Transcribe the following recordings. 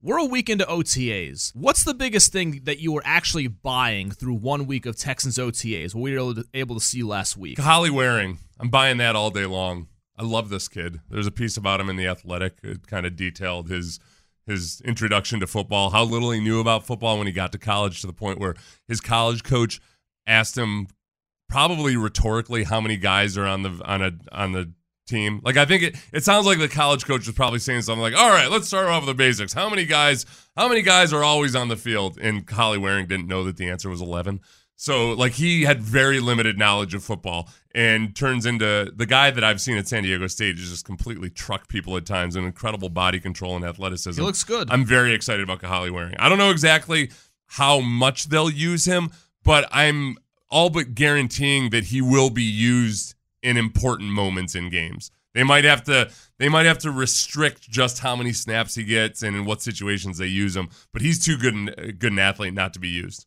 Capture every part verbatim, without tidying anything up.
We're a week into O T As. What's the biggest thing that you were actually buying through one week of Texans O T As, what we were able to see last week? Kahale Warring. I'm buying that all day long. I love this kid. There's a piece about him in The Athletic. It kind of detailed his his introduction to football, how little he knew about football when he got to college, to the point where his college coach asked him, probably rhetorically, how many guys are on the on a on the team. Like, I think it, it sounds like the college coach was probably saying something like, all right, let's start off with the basics. How many guys, how many guys are always on the field? And Kahale Warring didn't know that the answer was eleven. So, like, he had very limited knowledge of football and turns into the guy that I've seen at San Diego State is just completely truck people at times, and incredible body control and athleticism. He looks good. I'm very excited about Kahale Warring. I don't know exactly how much they'll use him, but I'm all but guaranteeing that he will be used in important moments in games. They might have to they might have to restrict just how many snaps he gets and in what situations they use him, but he's too good an, good an athlete not to be used.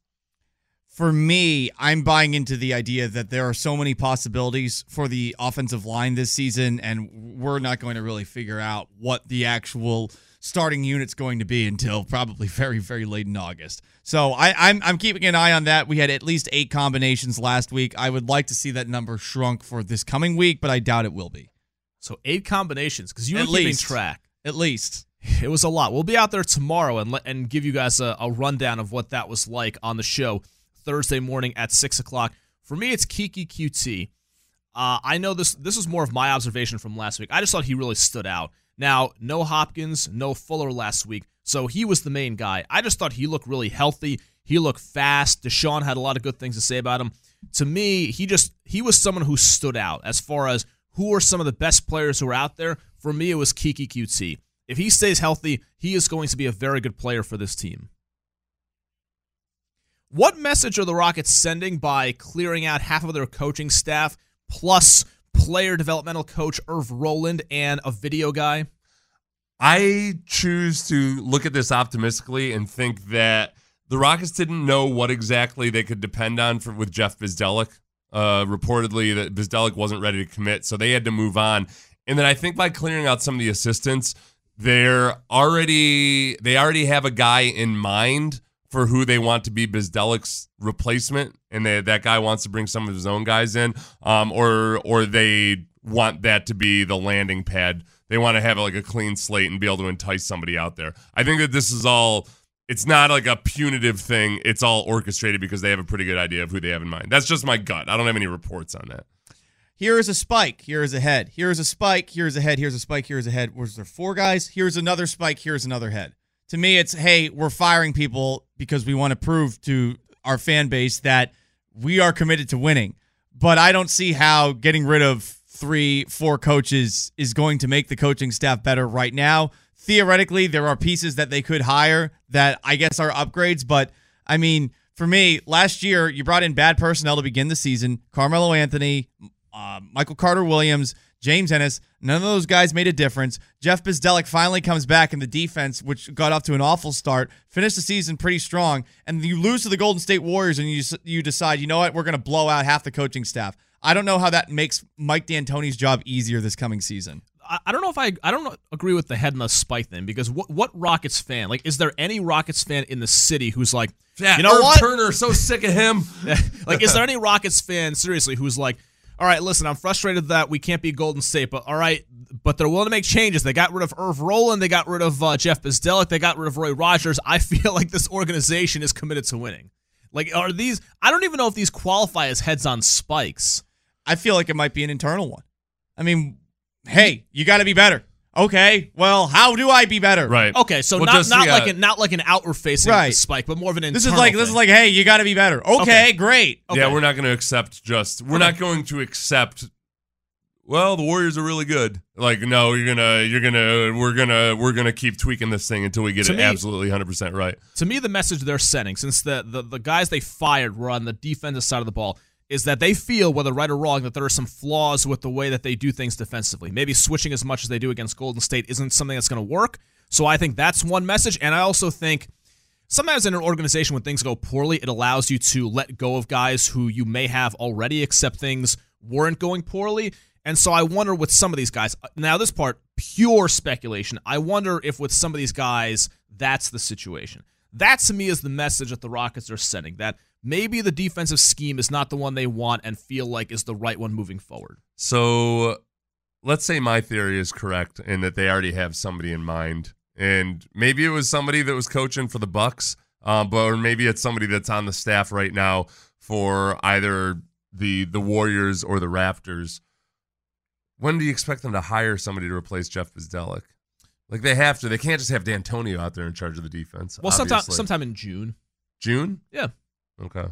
For me, I'm buying into the idea that there are so many possibilities for the offensive line this season, and we're not going to really figure out what the actual starting unit's going to be until probably very, very late in August. So I, I'm I'm keeping an eye on that. We had at least eight combinations last week. I would like to see that number shrunk for this coming week, but I doubt it will be. So eight combinations, because you were At keeping least. track. At least. It was a lot. We'll be out there tomorrow and let, and give you guys a, a rundown of what that was like on the show Thursday morning at six o'clock. For me, it's Keke Coutee. Uh, I know this This was more of my observation from last week. I just thought he really stood out. Now, no Hopkins, no Fuller last week, so he was the main guy. I just thought he looked really healthy. He looked fast. Deshaun had a lot of good things to say about him. To me, he just he was someone who stood out as far as who are some of the best players who are out there. For me, it was Keke Coutee. If he stays healthy, he is going to be a very good player for this team. What message are the Rockets sending by clearing out half of their coaching staff plus player developmental coach Irv Rowland and a video guy? I choose to look at this optimistically and think that the Rockets didn't know what exactly they could depend on for, with Jeff Bzdelik. Uh, reportedly, that Bzdelik wasn't ready to commit, so they had to move on. And then I think by clearing out some of the assistants, they're already they already have a guy in mind for who they want to be Bzdelik's replacement, and they, that guy wants to bring some of his own guys in, um, or or they want that to be the landing pad. They want to have like a clean slate and be able to entice somebody out there. I think that this is all, it's not like a punitive thing. It's all orchestrated because they have a pretty good idea of who they have in mind. That's just my gut. I don't have any reports on that. Here is a spike. Here is a head. Here is a spike. Here is a head. Here's a spike. Here's a head. Was there four guys? Here's another spike. Here's another head. To me, it's, hey, we're firing people because we want to prove to our fan base that we are committed to winning. But I don't see how getting rid of three, four coaches is going to make the coaching staff better right now. Theoretically, there are pieces that they could hire that I guess are upgrades. But, I mean, for me, last year, you brought in bad personnel to begin the season. Carmelo Anthony, uh, Michael Carter-Williams, James Ennis, none of those guys made a difference. Jeff Bzdelik finally comes back in the defense, which got off to an awful start, finished the season pretty strong, and you lose to the Golden State Warriors and you you decide, you know what, we're going to blow out half the coaching staff. I don't know how that makes Mike D'Antoni's job easier this coming season. I, I don't know if I I don't agree with the head and the spike thing, because what, what Rockets fan, like, is there any Rockets fan in the city who's like, yeah, you know Irv what? Turner, so sick of him. Like, is there any Rockets fan, seriously, who's like, all right, listen, I'm frustrated that we can't beat Golden State, but all right, but they're willing to make changes. They got rid of Irv Rowland. They got rid of uh, Jeff Bzdelik. They got rid of Roy Rogers. I feel like this organization is committed to winning. Like, are these, I don't even know if these qualify as heads on spikes. I feel like it might be an internal one. I mean, hey, you got to be better. Okay, well, how do I be better? Right. Okay, so Well, not just not the, like uh, an not like an outward facing Right. spike, but more of an internal. This is like thing. this is like, hey, you got to be better. Okay, Okay. great. Okay. Yeah, we're not going to accept just, we're Okay. not going to accept, well, the Warriors are really good. Like, no, you're going to, you're going to, we're going to, we're going to keep tweaking this thing until we get To it me- absolutely one hundred percent right. To me, the message they're sending, since the, the the guys they fired were on the defensive side of the ball, is that they feel, whether right or wrong, that there are some flaws with the way that they do things defensively. Maybe switching as much as they do against Golden State isn't something that's going to work. So I think that's one message. And I also think sometimes in an organization when things go poorly, it allows you to let go of guys who you may have already, except things weren't going poorly. And so I wonder with some of these guys, now this part, pure speculation, I wonder if with some of these guys, that's the situation. That to me is the message that the Rockets are sending, that maybe the defensive scheme is not the one they want and feel like is the right one moving forward. So let's say my theory is correct and that they already have somebody in mind. And maybe it was somebody that was coaching for the Bucks, uh, but or maybe it's somebody that's on the staff right now for either the the Warriors or the Raptors. When do you expect them to hire somebody to replace Jeff Bzdelik? Like, they have to. They can't just have D'Antonio out there in charge of the defense. Well, sometime, obviously. sometime in June. June? Yeah. Okay.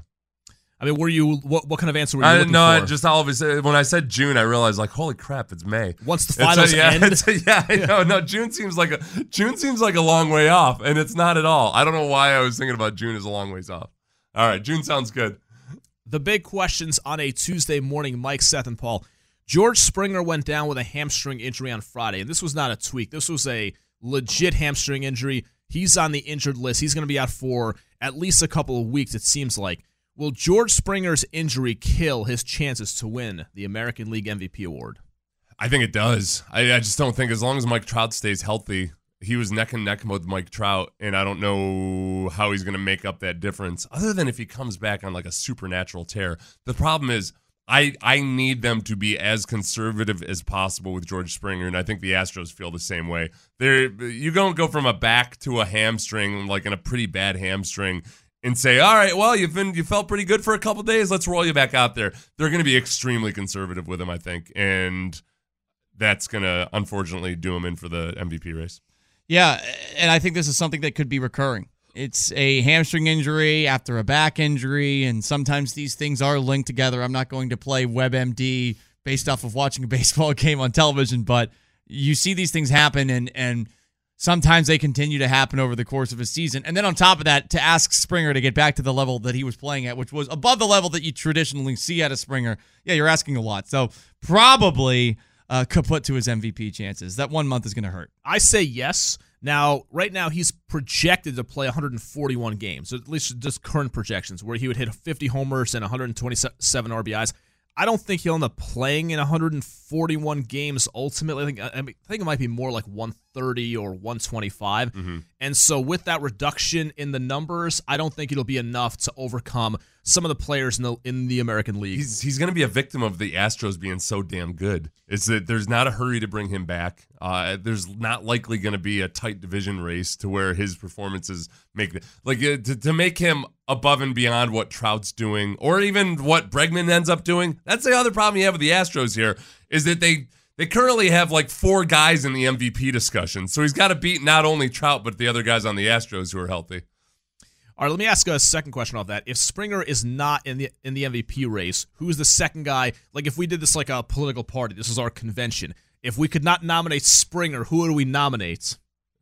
I mean, were you what? What kind of answer were you I looking no, for? I just all of a sudden, when I said June, I realized, like, holy crap, it's May. Once the It's a- finals yeah, end. it's a- yeah, I know. No, June seems like a June seems like a long way off, and it's not at all. I don't know why I was thinking about June as a long ways off. All right, June sounds good. The big questions on a Tuesday morning, Mike, Seth, and Paul. George Springer went down with a hamstring injury on Friday, and this was not a tweak. This was a legit hamstring injury. He's on the injured list. He's going to be out for at least a couple of weeks, it seems like. Will George Springer's injury kill his chances to win the American League M V P award? I think it does. I, I just don't think as long as Mike Trout stays healthy, he was neck and neck with Mike Trout, and I don't know how he's going to make up that difference other than if he comes back on like a supernatural tear. The problem is I, I need them to be as conservative as possible with George Springer, and I think the Astros feel the same way. They're, you don't go from a back to a hamstring, like in a pretty bad hamstring, and say, all right, well, you've been you felt pretty good for a couple days. Let's roll you back out there. They're going to be extremely conservative with him, I think, and that's going to, unfortunately, do him in for the M V P race. Yeah, and I think this is something that could be recurring. It's a hamstring injury after a back injury, and sometimes these things are linked together. I'm not going to play WebMD based off of watching a baseball game on television, but you see these things happen, and and sometimes they continue to happen over the course of a season. And then on top of that, to ask Springer to get back to the level that he was playing at, which was above the level that you traditionally see out of Springer, yeah, you're asking a lot. So probably uh, kaput to his M V P chances. That one month is going to hurt. I say yes. Now, right now, he's projected to play one hundred forty-one games, at least just current projections, where he would hit fifty homers and one hundred twenty-seven R B Is. I don't think he'll end up playing in one hundred forty-one games ultimately. I think, I think it might be more like one thirty or one twenty-five. Mm-hmm. And so with that reduction in the numbers, I don't think it'll be enough to overcome some of the players in the in the American League. He's he's going to be a victim of the Astros being so damn good. It's that there's not a hurry to bring him back. Uh, there's not likely going to be a tight division race to where his performances make the, like uh, to, to make him above and beyond what Trout's doing, or even what Bregman ends up doing. That's the other problem you have with the Astros here, is that they they currently have like four guys in the M V P discussion. So he's got to beat not only Trout, but the other guys on the Astros who are healthy. All right, let me ask a second question off that. If Springer is not in the in the M V P race, who's the second guy? Like if we did this like a political party, this is our convention. If we could not nominate Springer, who would we nominate?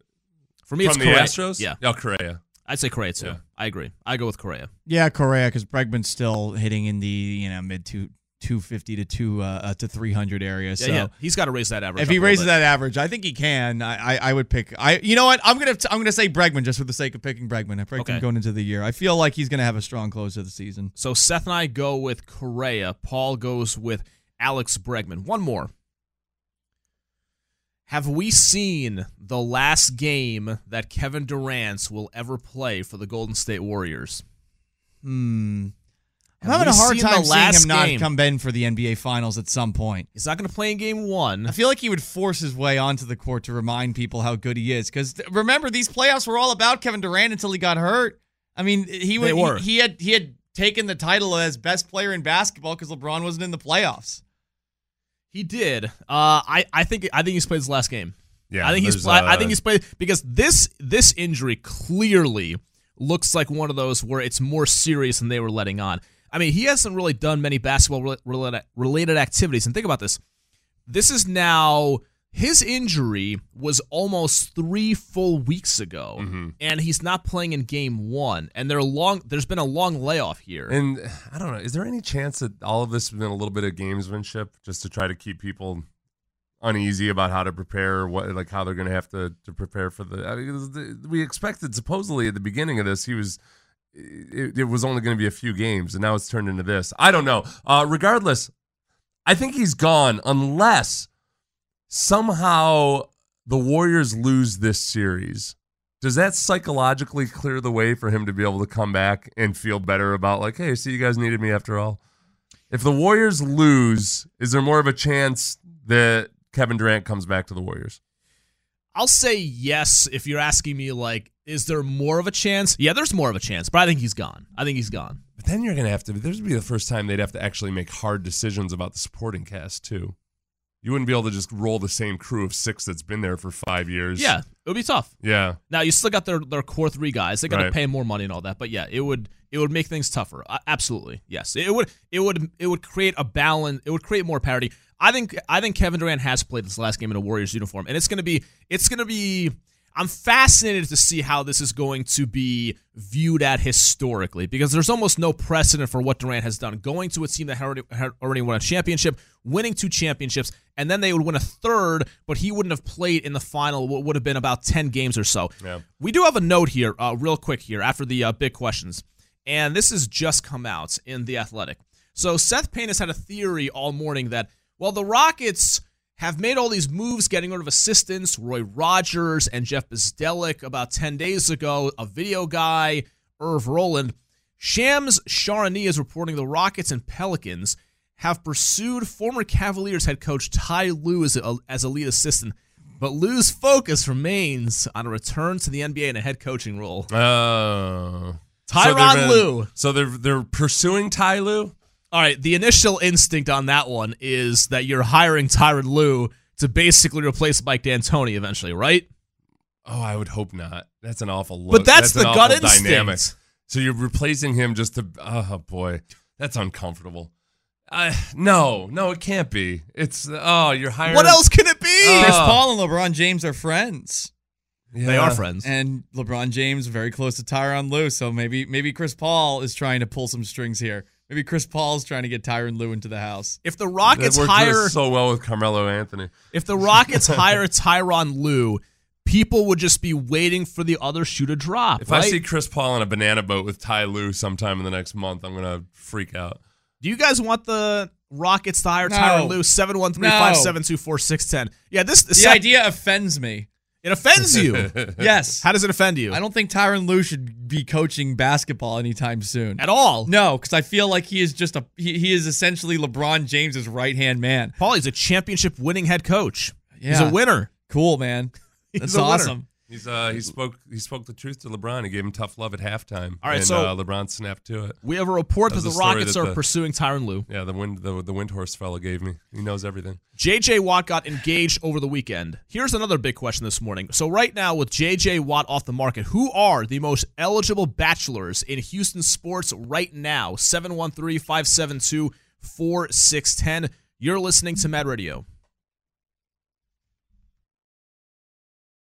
For me, From it's the Correa. Astros? Yeah. Oh, Correa. I'd say Correa too. Yeah. I agree. I go with Correa. Yeah, Correa, because Bregman's still hitting in the you know mid two two fifty to two uh, uh, to three hundred area. Yeah, So yeah. He's got to raise that average. if up he a little raises bit. that average, I think he can. I, I I would pick. I you know what? I'm gonna I'm gonna say Bregman just for the sake of picking Bregman. I picked Okay. him going into the year. I feel like he's gonna have a strong close to the season. So Seth and I go with Correa. Paul goes with Alex Bregman. One more. Have we seen the last game that Kevin Durant will ever play for the Golden State Warriors? Hmm. I'm Have having a we hard seen time the seeing last him not game? come in for the N B A Finals at some point. He's not going to play in game one. I feel like he would force his way onto the court to remind people how good he is. Because remember, these playoffs were all about Kevin Durant until he got hurt. I mean, he would, They were. He, he had he had taken the title as best player in basketball because LeBron wasn't in the playoffs. He did. Uh, I, I think I think he's played his last game. Yeah, I think he's there's, played, I uh, think he's played because this this injury clearly looks like one of those where it's more serious than they were letting on. I mean, he hasn't really done many basketball related related activities. And think about this. This is now his injury was almost three full weeks ago, Mm-hmm. and he's not playing in game one. And they're long. There's been a long layoff here. And I don't know, is there any chance that all of this has been a little bit of gamesmanship just to try to keep people uneasy about how to prepare, what like how they're going to have to to prepare for the, I mean, the? We expected supposedly at the beginning of this he was it, it was only going to be a few games, and now it's turned into this. I don't know. Uh, regardless, I think he's gone unless somehow the Warriors lose this series. Does that psychologically clear the way for him to be able to come back and feel better about, like, hey, see, you guys needed me after all? If the Warriors lose, is there more of a chance that Kevin Durant comes back to the Warriors? I'll say yes if you're asking me, like, is there more of a chance? Yeah, there's more of a chance, but I think he's gone. I think he's gone. But then you're going to have to, this would be the first time they'd have to actually make hard decisions about the supporting cast, too. You wouldn't be able to just roll the same crew of six that's been there for five years. Yeah, it would be tough. Yeah. Now, you still got their, their core three guys. They got to Right. pay more money and all that. But, yeah, it would it would make things tougher. Uh, absolutely, yes. It would it would it would create a balance. It would create more parity. I think I think Kevin Durant has played this last game in a Warriors uniform, and it's gonna be it's gonna be. I'm fascinated to see how this is going to be viewed at historically, because there's almost no precedent for what Durant has done. Going to a team that had already, had already won a championship, winning two championships, and then they would win a third, but he wouldn't have played in the final. What would have been about ten games or so. Yeah. We do have a note here, uh, real quick here, after the uh, big questions, and this has just come out in The Athletic. So Seth Payne has had a theory all morning that, well, the Rockets have made all these moves, getting rid of assistants, Roy Rogers and Jeff Bzdelik about ten days ago, a video guy, Irv Rowland. Shams Charania is reporting the Rockets and Pelicans have pursued former Cavaliers head coach Ty Lue as a, as a lead assistant, but Lue's focus remains on a return to the N B A in a head coaching role. Oh. Tyronn so Lue. So they're they're pursuing Ty Lue? All right, the initial instinct on that one is that you're hiring Tyronn Lue to basically replace Mike D'Antoni eventually, right? Oh, I would hope not. That's an awful look. But that's, an the gut awful instinct. dynamic. So you're replacing him just to, oh boy, that's uncomfortable. Uh, no, no, it can't be. It's, oh, you're hiring. What else can it be? Uh, Chris Paul and LeBron James are friends. Yeah. They are friends. And LeBron James very close to Tyronn Lue, so maybe maybe Chris Paul is trying to pull some strings here. Maybe Chris Paul's trying to get Tyronn Lue into the house. If the That Rockets worked hire so well with Carmelo Anthony. if the Rockets hire Tyronn Lue, people would just be waiting for the other shoe to drop. If right? I see Chris Paul on a banana boat with Ty Lue sometime in the next month, I'm gonna freak out. Do you guys want the Rockets to hire No. Tyronn Lue? seven one three, five seven two, four six one zero. Yeah, this The Seth, idea offends me. it offends you. Yes. How does it offend you? I don't think Tyronn Lue should be coaching basketball anytime soon. At all. No, because I feel like he is just a he, he is essentially LeBron James's right hand man. Paulie's a championship winning head coach. Yeah. He's a winner. Cool, man. He's That's a winner. awesome. He's uh he spoke he spoke the truth to LeBron. He gave him tough love at halftime. All right, and, so- uh, LeBron snapped to it. We have a report That that, was the the story Rockets that are the- pursuing Tyronn Lue. Yeah, the wind the the Windhorse fella gave me. He knows everything. J J. Watt got engaged over the weekend. Here's another big question this morning. So right now, with J J. Watt off the market, who are the most eligible bachelors in Houston sports right now? seven one three, five seven two, four six one zero. You're listening to Mad Radio.